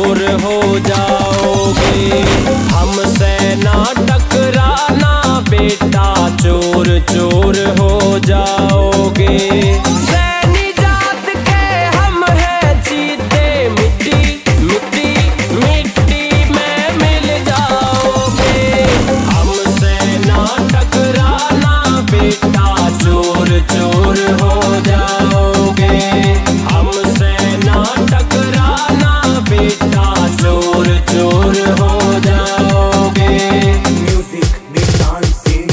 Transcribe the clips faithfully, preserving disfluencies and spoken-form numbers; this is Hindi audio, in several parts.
चोर हो जाओगे। हमसे ना टकराना बेटा, चोर चोर हो जाओगे। सैनी जात के हम हैं चीते, मिट्टी मिट्टी मिट्टी में मिल जाओगे। हमसे ना टकराना बेटा, चोर चोर हो जाओगे। हमसे ना टकराना बेटा, चोर चोर हो जाओगे। म्यूजिक निशान सिंह।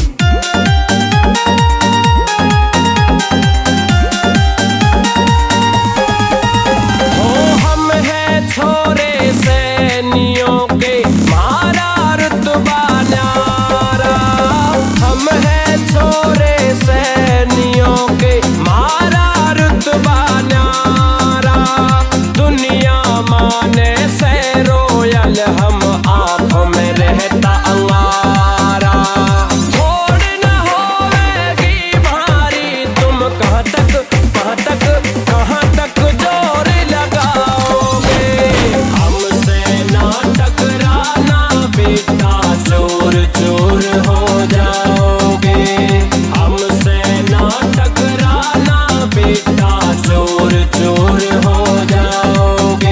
ओ हम हैं छोरे सैनियों के, मारा रुतबा न्यारा। हम हैं छोरे सैनियों के, मारा रुतबा न्यारा। दुनिया माने से रोयल, हम आंखों में रहता अंगारा। थोड़ न होवेगी भारी, तुम कहाँ तक कहाँ तक कहाँ तक जोर लगाओगे। हमसे ना टकराना बेटा, चोर चोर हो जाओगे। हमसे ना टकराना बेटा, चोर चोर हो जाओगे।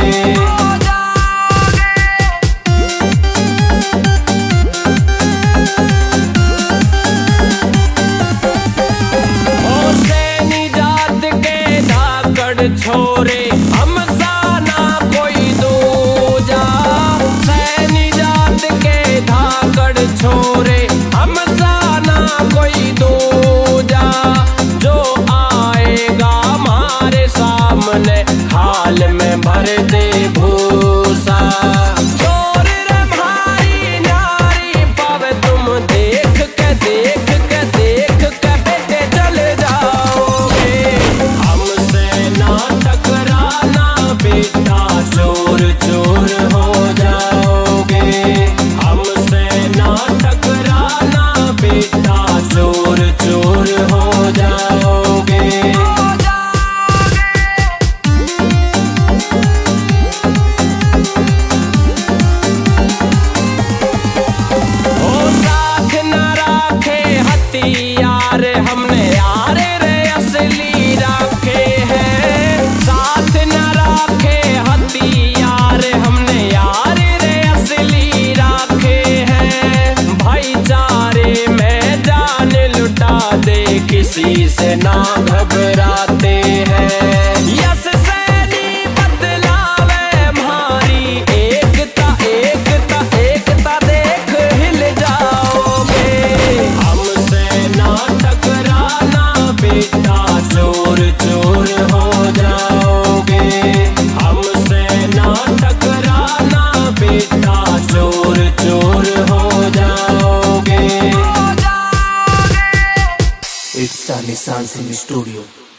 ओ सैनी जात के धाकड़ छोरे, हमसा ना कोई दूजा। सैनी जात के धाकड़ छोरे, हमसा ना कोई दूजा। जो आएगा हमारे सामने, हाल में भर दे भूसा। चोर रे भारी नारी पावे, तुम देख के देख के देख के बेटे चल जाओगे। हमसे ना टकराना बेटा, चोर चोर हो जाओगे। हमसे ना टकराना बेटा, चोर चोर हो जाओगे। ओ साथ न राखे हथियार, हमने यार रे असली राखे हैं। साथ न राखे हथियार, हमने यार रे असली राखे हैं। भाईचारे में जान लुटा दे, किसी से ना घबराते हैं। यस सैनी बदलावे भारी, एकता एकता एकता देख हिल जाओगे। हमसे ना टकराना बेटा, चोर चोर हो जाओगे। हमसे ना टकराना बेटा, चोर चोर हो जाओगे। इट्स निशान सिंह स्टूडियो।